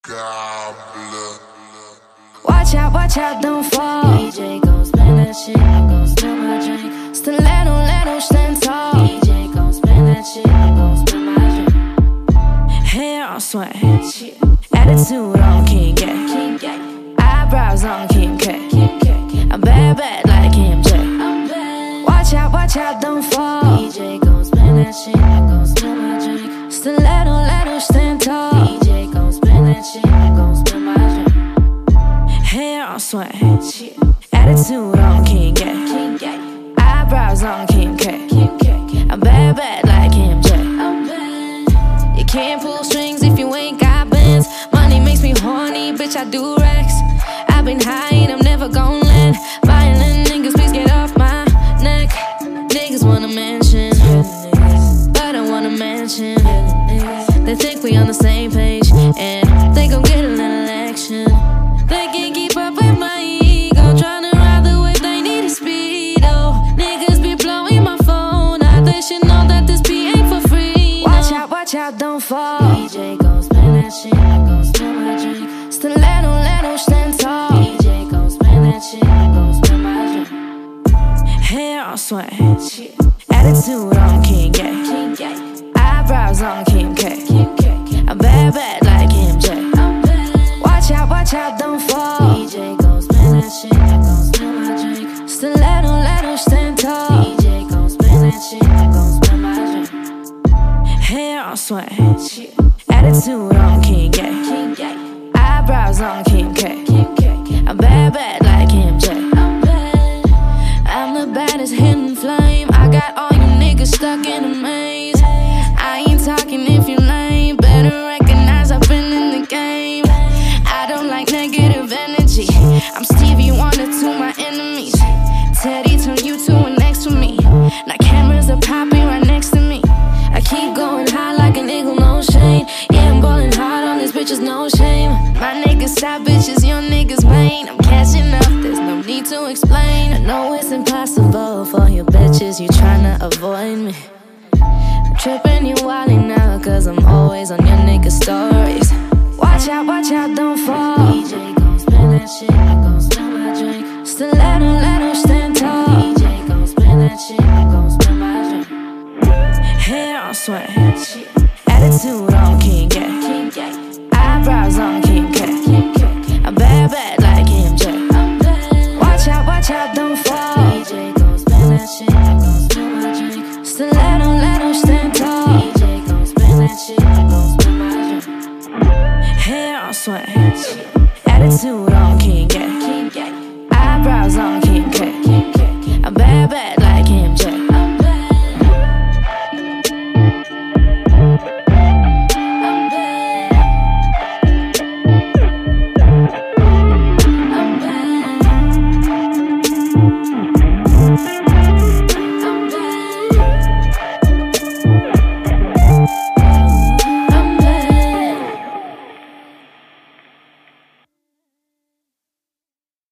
Watch out, don't fall. DJ gon' spin that shit, I'm gon' spill my drink. Stiletto, stand tall. DJ gon' spin that shit, I'm gon' spill my drink. Hair on swag, attitude on King K. Eyebrows on King K. I'm bad like MJ. Watch out, don't fall. DJ gon' spin that shit, I'm gon' spill my drink. Stiletto, stand tall. DJ gon' spin that shit, I'm gon' spill my drink. Hair on swag, attitude on King K. Eyebrows on King K. I'm bad like MJ. You can't pull strings if you ain't got bands. Money makes me horny, bitch, I do racks. I've been high and I'm never gon' land. Violent niggas, please get off my neck. Niggas wanna mention, but I wanna mention. They think we on the same page, and they gon' get a little action. They can't keep up with my ego, tryna ride the wave, they need a speedo. Niggas be blowing my phone out, they should know that this beat ain't for free. Watch out, don't fall. DJ gon' spin that shit, I'm gon' spill my drink. Stiletto, stand tall. DJ gon' spin that shit, I'm gon' spill my drink. Hair on swag, attitude on King K. Eyebrows on King K. I'm bad like MJ. Watch out, don't fall. DJ gon' spin that shit, I'm gon' spill my drink. Stiletto, stand tall. DJ gon' spin that shit, I'm gon' spill my drink. Hair on swag, attitude on King K. Eyebrows on King K. I'm bad like MJ. I'm the baddest hidden flame. I got all you niggas stuck in a maze. I ain't talking if you lame. Better recognize I've been in the game. I don't like negative energy. I'm Stevie Wonder to my enemies. Teddy turn you to an next to me. Now cameras are popping right next to me. I keep going high like an eagle, no shame. Yeah, I'm ballin' hard on these bitches, no shame. My niggas side bitches, your niggas main. I'm catching up, there's no need to explain. I know it's impossible for you bitches, you tryna avoid me. I'm trippin', you wildin' now, cause I'm always on your niggas' stories. Watch out, don't fall. DJ gon' spin that shit, I'm gon' spill my drink. Stiletto, stand tall. DJ gon' spin that shit, I'm gon' spill my drink. Hair on swag, attitude on King K. Eyebrows on King K. I'm bad like MJ. Watch out, don't fall. DJ gon' spin that shit, I'm gon' spill my drink. Stiletto, stand tall. DJ gon' spin that shit, I'm gon' spill my drink. Hair on swag, attitude on King K. Eyebrows on